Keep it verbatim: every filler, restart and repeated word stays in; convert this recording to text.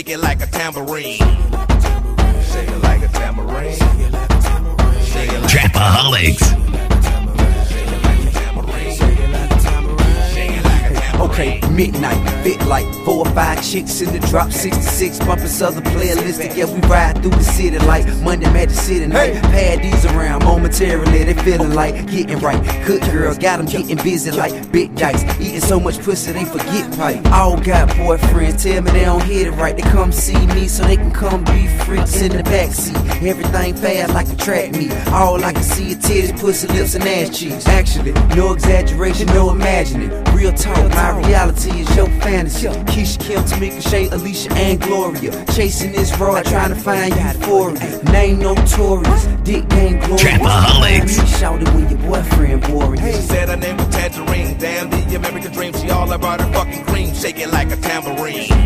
shake it like a tambourine. Shake it like a tambourine. Shake it like Trapaholics. Okay, midnight, fit like four or five chicks in the drop, sixty-six bumping Southern playlistic. Yeah, we ride through the city like Monday Magic City night. Paddies around momentarily, they feeling like getting right. Good girl, got them getting busy like big dice. Eating so much pussy, they forget pipe. All got boyfriends, tell me they don't hit it right. They come see me so they can come be freaks in the backseat. Everything fast like a track meet. All I can see is titties, pussy, lips, and ass cheeks. Actually, no exaggeration, no imagining. Real talk, my reality is your fantasy. Keisha, Kim, Tamika, Shay, Alicia, and Gloria. Chasing this road, trying to find euphoria. Name notorious, dick gang glorious. Trapaholics. Shout it when your boyfriend boring. She said her name was Tangerine. Damn the American dream. She all about her fucking cream. Shake it like a tambourine.